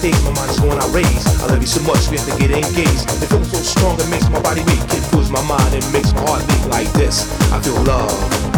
days, my mind is going outraged. I love you so much, we have to get engaged. The feeling so strong, it makes my body weak. It fills my mind, it makes my heart beat like this. I feel love.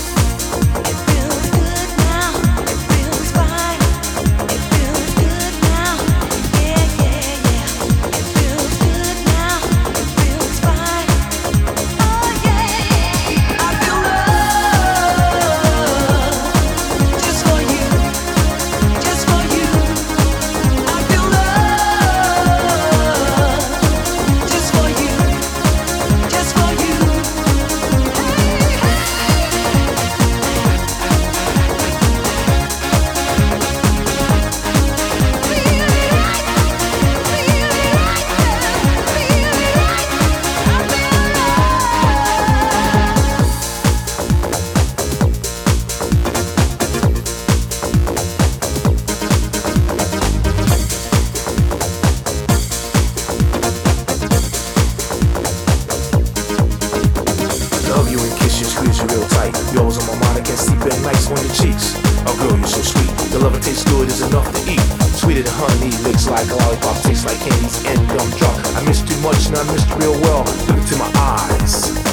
Love you and kiss you, squeeze you real tight. You're always on my mind, I can't sleep at nights on your cheeks. Oh girl, you're so sweet. The love that tastes good is enough to eat. Sweeter than honey, licks like a lollipop, tastes like candies and gumdrop. I miss too much and I miss real well. Look into my eyes.